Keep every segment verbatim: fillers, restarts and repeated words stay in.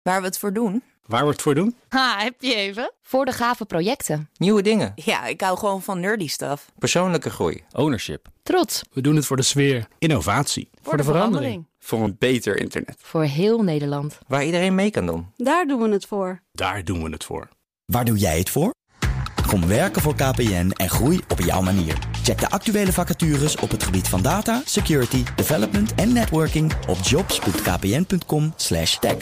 Waar we het voor doen? Waar we het voor doen? Ha, heb je even? Voor de gave projecten. Nieuwe dingen. Ja, ik hou gewoon van nerdy stuff. Persoonlijke groei. Ownership. Trots. We doen het voor de sfeer. Innovatie. Voor, voor de, de verandering. verandering. Voor een beter internet. Voor heel Nederland. Waar iedereen mee kan doen. Daar doen we het voor. Daar doen we het voor. Waar doe jij het voor? Kom werken voor K P N en groei op jouw manier. Check de actuele vacatures op het gebied van data, security, development en networking op jobs punt k p n punt com slash tech.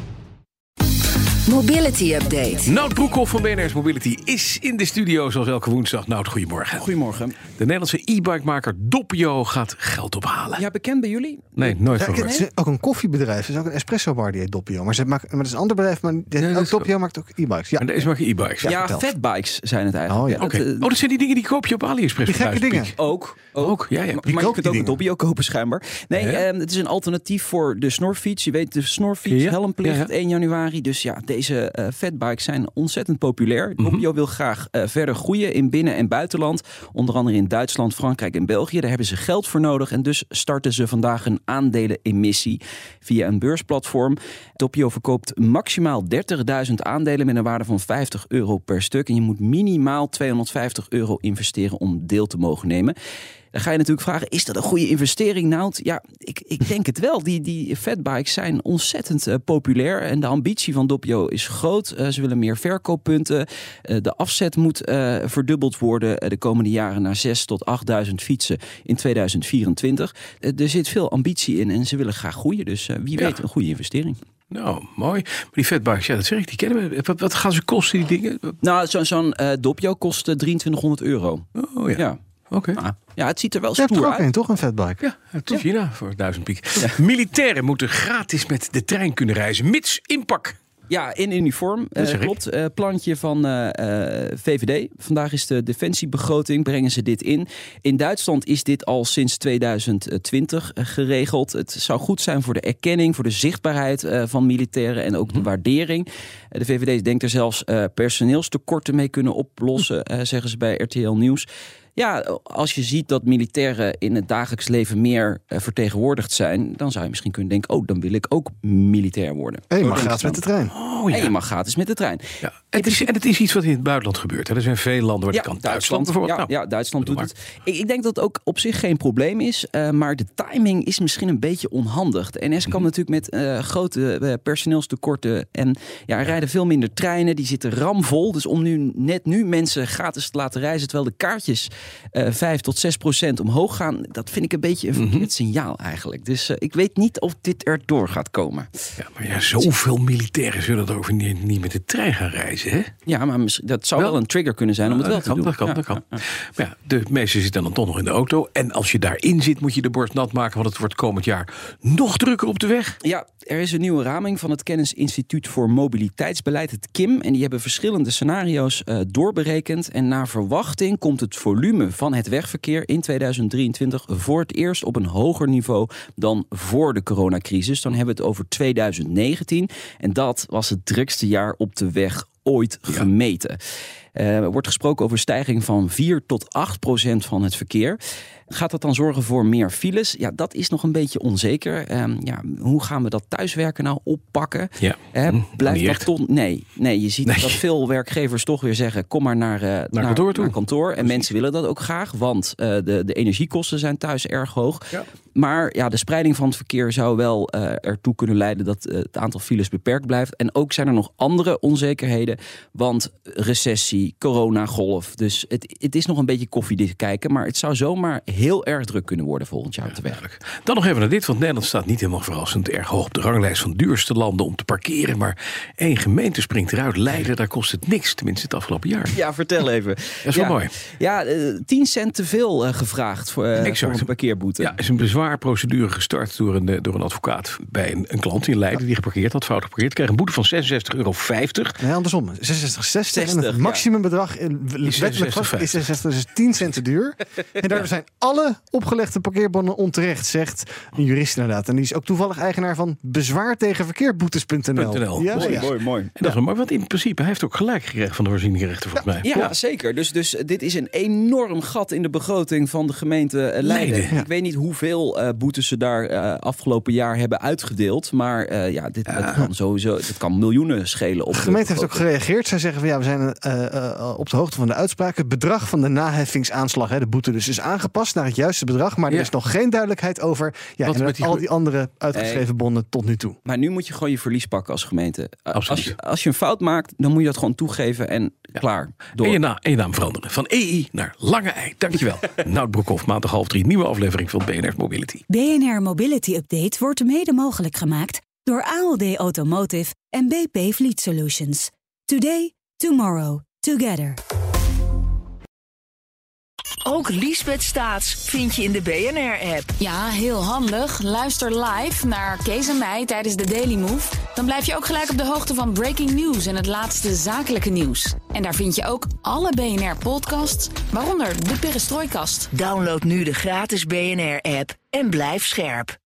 Mobility Update. Nout Broekhoff van B N R's Mobility is in de studio zoals elke woensdag. Nout, goedemorgen. Goedemorgen. De Nederlandse e-bikemaker Doppio gaat geld ophalen. Ja, bekend bij jullie? Nee, nooit ja, gehoord. Het is ook een koffiebedrijf. Het is ook een espresso bar die heet Doppio. Maar, ze maken, maar het is een ander bedrijf. Maar dit, nee, ook Doppio maakt ook e-bikes. Ja. En deze maken e-bikes. Ja, Ja, ja fatbikes zijn het eigenlijk. Oh, ja. Oké. Okay. Oh, dat zijn die dingen die koop je op AliExpress. Die gekke dingen. Ook. Ook. ook ja, ja. Maar, maar je kunt ook een Doppio kopen schijnbaar. Nee, ja. eh, het is een alternatief voor de snorfiets. Je weet, de snorfiets, ja. helmplicht, ja, ja. één januari. Dus ja, deze uh, fatbikes zijn ontzettend populair. Mm-hmm. Doppio wil graag uh, verder groeien in binnen- en buitenland. Onder andere in Duitsland, Frankrijk en België. Daar hebben ze geld voor nodig. En dus starten ze vandaag een aandelenemissie via een beursplatform. Doppio verkoopt maximaal dertigduizend aandelen met een waarde van vijftig euro per stuk. En je moet minimaal tweehonderdvijftig euro investeren om deel te mogen nemen. Dan ga je natuurlijk vragen, is dat een goede investering, Nout? Ja, ik, ik denk het wel. Die, die fatbikes zijn ontzettend uh, populair. En de ambitie van Doppio is groot. Uh, ze willen meer verkooppunten. Uh, de afzet moet uh, verdubbeld worden uh, de komende jaren naar zes tot achtduizend fietsen in tweeduizend vierentwintig. Uh, er zit veel ambitie in en ze willen graag groeien. Dus uh, wie ja. weet een goede investering. Nou, mooi. Maar die fatbikes, ja, dat zeg ik, die kennen we. Wat, wat gaan ze kosten, die dingen? Nou, zo, zo'n uh, Doppio kost uh, drieëntwintighonderd euro. Oh ja. ja. Oké. Okay. Ah, ja, het ziet er wel Je hebt stoer er ook uit. een, toch? Een fatbike? Ja, uit ja. China voor duizend piek. Ja. Militairen moeten gratis met de trein kunnen reizen, mits inpak. Ja, in uniform. Uh, klopt. Uh, plantje van uh, uh, V V D. Vandaag is de defensiebegroting. Brengen ze dit in. In Duitsland is dit al sinds tweeduizend twintig uh, geregeld. Het zou goed zijn voor de erkenning, voor de zichtbaarheid uh, van militairen en ook mm-hmm. de waardering. Uh, de V V D denkt er zelfs uh, personeelstekorten mee kunnen oplossen, uh, zeggen ze bij R T L Nieuws. Ja, als je ziet dat militairen in het dagelijks leven meer uh, vertegenwoordigd zijn, dan zou je misschien kunnen denken, oh, dan wil ik ook militair worden. En je mag gratis met de trein. Oh, ja. En je mag gratis met de trein. Ja. Het is, en het is iets wat in het buitenland gebeurt. Hè? Er zijn veel landen waar ja, het kan. Duitsland, Duitsland bijvoorbeeld. Ja, nou, ja, Duitsland doet het. Ik, ik denk dat het ook op zich geen probleem is. Uh, maar de timing is misschien een beetje onhandig. De N S kan mm. natuurlijk met uh, grote uh, personeelstekorten. En ja, er rijden veel minder treinen. Die zitten ramvol. Dus om nu net nu mensen gratis te laten reizen, terwijl de kaartjes uh, vijf tot zes procent omhoog gaan, dat vind ik een beetje een verkeerd mm-hmm. signaal eigenlijk. Dus uh, ik weet niet of dit erdoor gaat komen. Ja, maar ja, zoveel militairen zullen er over niet, niet met de trein gaan reizen, hè? Ja, maar dat zou wel, wel een trigger kunnen zijn om het wel dat te kan, doen. Dat kan, ja, dat kan. Ja, ja. Maar ja, de meesten zitten dan toch nog in de auto. En als je daarin zit, moet je de borst nat maken, want het wordt komend jaar nog drukker op de weg. Ja, er is een nieuwe raming van het Kennisinstituut voor Mobiliteitsbeleid, het K I M. En die hebben verschillende scenario's uh, doorberekend. En naar verwachting komt het volume van het wegverkeer in tweeduizend drieëntwintig voor het eerst op een hoger niveau dan voor de coronacrisis. Dan hebben we het over tweeduizend negentien. En dat was het drukste jaar op de weg ooit gemeten. Uh, er wordt gesproken over een stijging van vier tot acht procent van het verkeer. Gaat dat dan zorgen voor meer files? Ja, dat is nog een beetje onzeker. Um, ja, hoe gaan we dat thuiswerken nou oppakken? Ja. Uh, blijft dat toch? Nee, nee, je ziet nee. dat veel werkgevers toch weer zeggen, kom maar naar, uh, naar, naar kantoor toe. Naar kantoor. En Precies. mensen willen dat ook graag, want uh, de, de energiekosten zijn thuis erg hoog. Ja. Maar ja, de spreiding van het verkeer zou wel uh, ertoe kunnen leiden dat uh, het aantal files beperkt blijft. En ook zijn er nog andere onzekerheden, want recessie, coronagolf. Dus het, het is nog een beetje koffiedik kijken, maar het zou zomaar heel erg druk kunnen worden volgend jaar op de weg. Ja, dan nog even naar dit, want Nederland staat niet helemaal verrassend erg hoog op de ranglijst van duurste landen om te parkeren. Maar één gemeente springt eruit, Leiden, daar kost het niks, tenminste het afgelopen jaar. Ja, vertel even. Dat is wel ja, mooi. Ja, uh, tien cent te veel uh, gevraagd voor, uh, voor een parkeerboete. Ja, is een bezwaarprocedure gestart door een, door een advocaat bij een, een klant in Leiden die geparkeerd had, fout geparkeerd, kreeg een boete van zesenzestig euro vijftig. Nee, andersom. zesenzestig zestig en het maximum maximumbedrag wettelijk vast is zesenzestig, dus tien cent te duur. En daardoor zijn alle opgelegde parkeerbonnen onterecht, zegt een jurist inderdaad. En die is ook toevallig eigenaar van bezwaar tegen verkeerboetes punt n l. Ja, mooi, ja. mooi, mooi. En dat is maar, want in principe, hij heeft ook gelijk gekregen van de voorzieningenrechter volgens mij. Ja, ja, zeker. Dus, dus dit is een enorm gat in de begroting van de gemeente Leiden. Leiden. Ja. Ik weet niet hoeveel uh, boetes ze daar uh, afgelopen jaar hebben uitgedeeld. Maar uh, ja, dit uh, dat kan sowieso, dit kan miljoenen schelen. Op de gemeente de heeft ook gereageerd. Zij zeggen van ja, we zijn uh, uh, op de hoogte van de uitspraak. Het bedrag van de naheffingsaanslag, hè, de boete dus, is aangepast naar het juiste bedrag. Maar ja. er is nog geen duidelijkheid over ja, en die al die andere uitgeschreven hey. bonnen tot nu toe. Maar nu moet je gewoon je verlies pakken als gemeente. Als je, als je een fout maakt, dan moet je dat gewoon toegeven en ja. klaar. Door. En je, na, en je naam veranderen. Van E I naar Lange Ei. Dankjewel. Nout Broekhoff, maandag half drie. Nieuwe aflevering van B N R Mobility. B N R Mobility Update wordt mede mogelijk gemaakt door A L D Automotive en B P Fleet Solutions. Today, tomorrow, together. Ook Liesbeth Staats vind je in de B N R-app. Ja, heel handig. Luister live naar Kees en mij tijdens de Daily Move. Dan blijf je ook gelijk op de hoogte van breaking news en het laatste zakelijke nieuws. En daar vind je ook alle B N R-podcasts, waaronder de Perestrooikast. Download nu de gratis B N R-app en blijf scherp.